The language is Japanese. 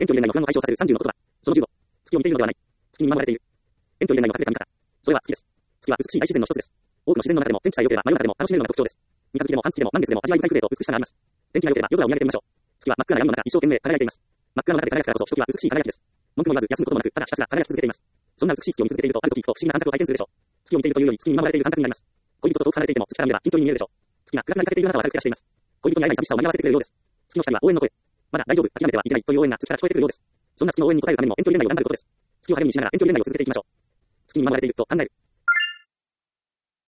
遠距離恋愛の不安を解消させる30の言葉。その15。月を見ているのではない。月に見守られている。遠距離恋愛の隠れた見方。それは月です。月は美しい大自然の一つです。多くの自然の中でも天気さえ良ければ真夜中でも楽しめるのが特徴です。三日月でも半月でも満月でも味わい深い風情と美しさがあります。天気が良ければ夜空を見上げてみましょう。月は真っ暗な闇の中一生懸命輝いています。真っ暗な中で輝くからこそひときわ美しい輝きです。文句も言わず休むこともなくただひたすら輝き続けています。そんな美しい月を見続けているとある時ふと不思議な感覚を体験するでしょう。月を見ているというより月に見守られている感覚になります。恋人と遠く離れていても月から見れば近距離に見えるでしょう。月が暗くなりかけているあなたを明るく照らしています。恋人に会えない寂しさを紛らわせてくれるようです。月の光は応援の声。まだ大丈夫、諦めてはいけないという応援が月から聞こえてくるようです。そんな月の応援に応えるためにも遠距離恋愛を頑張ることです。月を励みにしながら遠距離恋愛を続けていきましょう。月に見守られていると考える。